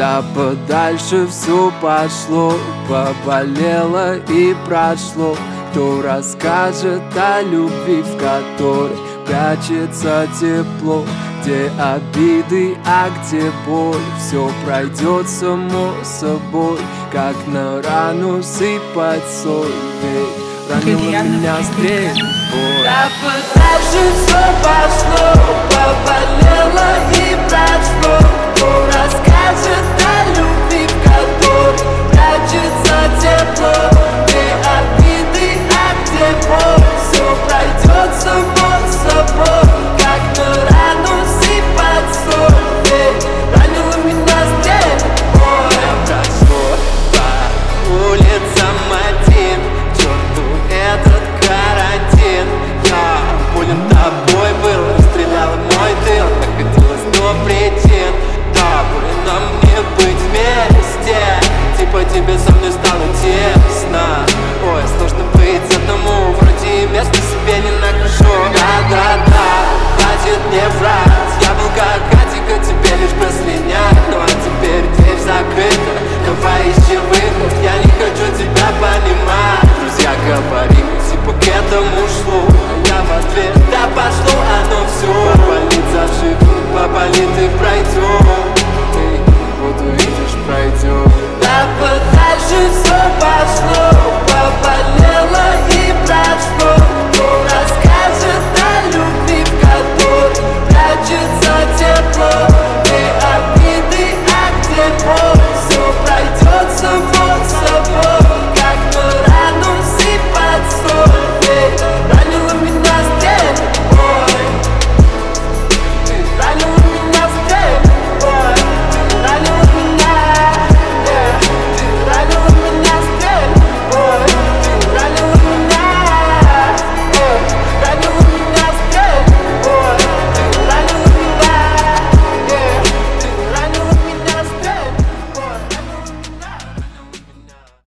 Куда подальше все пошло, поболело и прошло. Кто расскажет о любви, в которой прячется тепло? Где обиды, а где боль? Все пройдет само собой, как на рану сыпать соль. Ведь ранила меня стрель. Куда подальше все пошло, поболело и прошло. Кто расскажет о любви, в которой прячется тепло? Где обиды, а где боль? Все пройдет само собой, как на рану сыпать соль. Ведь ранила меня стрель. Прошло по улицам один, к черту этот карантин. Я болен тобой был, расстрелял мой тыл. Находилось 100 причин, да, больно мне быть вместе. Типа тебе со мной стало тесно. Ой, сложно быть одному, вроде места себе не нахожу. Да-да-да, хватит мне врать. Я был как Атика, тебе лишь бы слинять. Ну а теперь дверь закрыта, давай ищи выход. Я не хочу тебя понимать. Друзья говорили, типа к этому шло. Я в ответ, да пошло оно все. Поболит заживет, поболит и пройдет. Эй, вот увидишь, пройдет. Да подальше все пошло, поболело и прошло. Кто расскажет о любви, в которой прячется тепло? Где обиды, а где боль?